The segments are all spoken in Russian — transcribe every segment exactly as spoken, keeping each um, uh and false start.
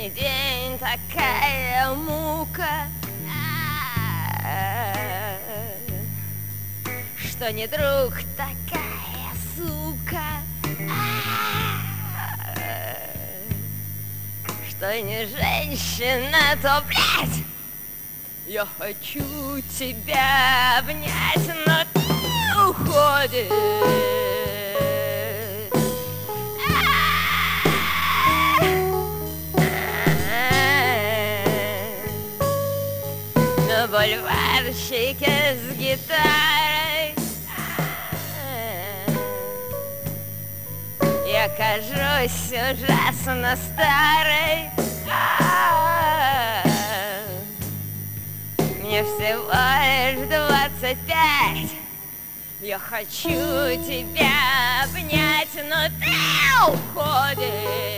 Каждый день такая мука, что не друг, такая сука, что не женщина, то, блядь, я хочу тебя обнять, но ты уходишь. На бульварщике с гитарой я кажусь ужасно старой. Мне всего лишь двадцать пять. Я хочу тебя обнять, но ты уходишь.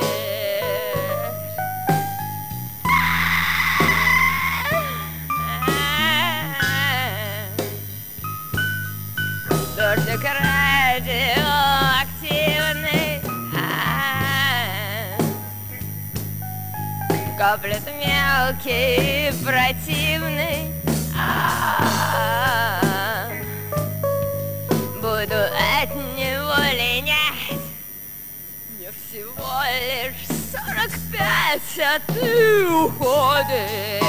Дождик радиоактивный каплет мелкий и противный. Буду от него линять. Мне всего лишь сорок пять, а ты уходишь.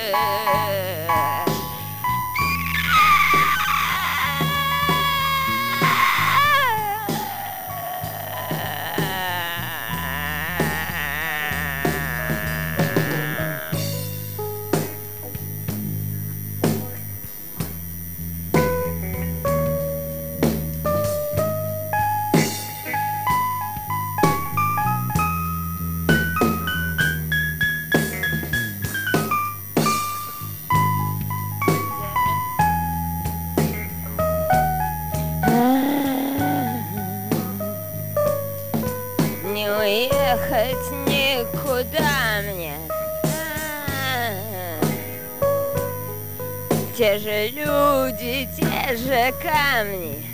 Не уехать никуда мне. Те же люди, те же камни.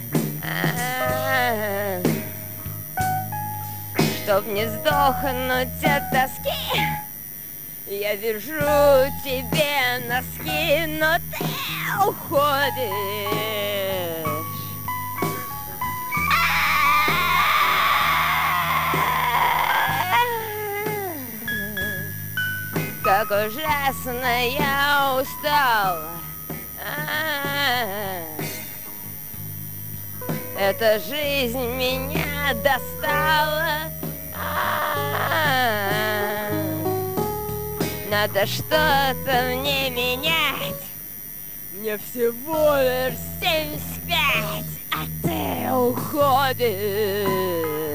Чтоб не сдохнуть от тоски, я вяжу тебе носки, но ты уходишь. Как ужасно я устала. Эта жизнь меня достала. Надо что-то мне менять. Мне всего лишь семьдесят пять, а ты уходишь.